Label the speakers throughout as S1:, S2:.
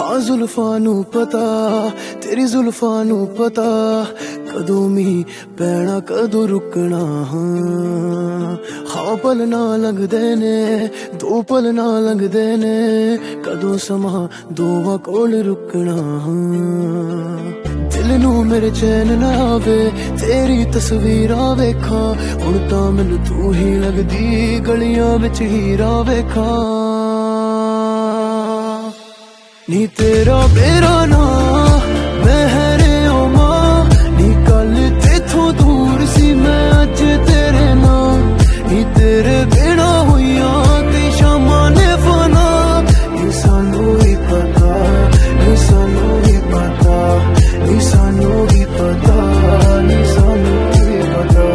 S1: हाँ जुल्फां नू पता तेरी जुल्फां नू पता कदों मीं पैना कदों रुकना। हाँ पल ना लंघदे ने दो पल ना लंघदे ने कदों समा दोवां कोल रुकना। दिल नू मेरे चैन ना आवे तेरी तस्वीरां वेखां हुण तां मैनू तू ही लगदी गलियां विच हीरा वेखां। नी तेरा मेरा ना महरे ओ मां नी कल तेथों दूर सी मैं अज तेरे नाल। नी तेरे बिना होइया कई शामां ने फना नी सानू ही पता नी सानू ही पता नी सानू ही पता नी सानू ही पता।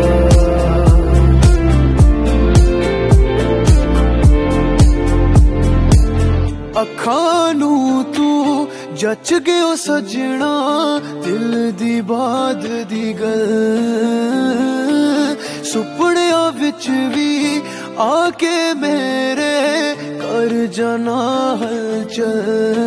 S1: अखां नू तू जच गयो सजना दिल दी बात दी गल सुपनिया विच भी आके मेरे कर जाना हलचल।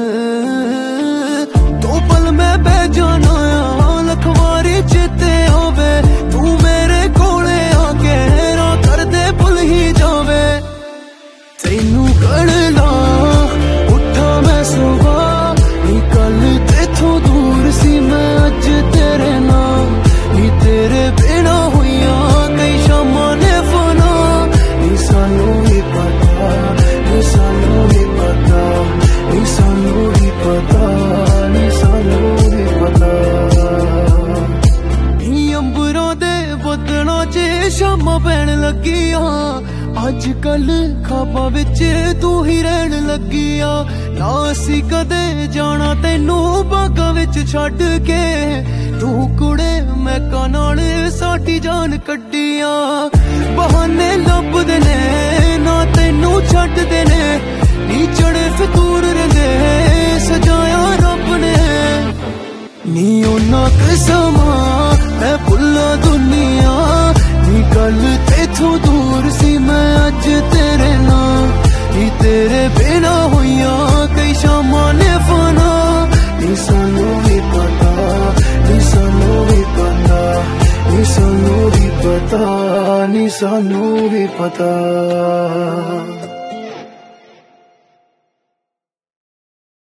S1: दो पल मैं बह जाना लखवारी चिते आवे तू मेरे कोले आके ना कर दे भुल ही जावे। तैनू करना उठा मैं सुबह नी कल तेथों दूर सी मैं अज तेरे नाल। नी तेरे बिना होइया कई शामां ने फना नी सानू ही पता नी सानू ही पता नी सानू ही पता नी सानू ही पता। नी अंबरां दे बदनां च शामां पैण लगियां अज कल खाबां विच तू ही रहन लगिया। ना असी कदे जाना तैनू बागां विच छड्ड के तू कुड़े महकां नाल साडी जान कड्डियां। बहाने लभदे ने ना तैनू छड्डदे ने नी चढ़े फितूर रहिंदे सजाया रब ने। नी उन्हां कसमां मैं भुल्ला दुनिया नी कल तेथों दूर सी मैं अज तेरे नाल। नी तेरे बिना होइया कई शामां ने फना नी सानू भी पता नी सानू भी पता नी सानू भी पता नी सानू भी पता।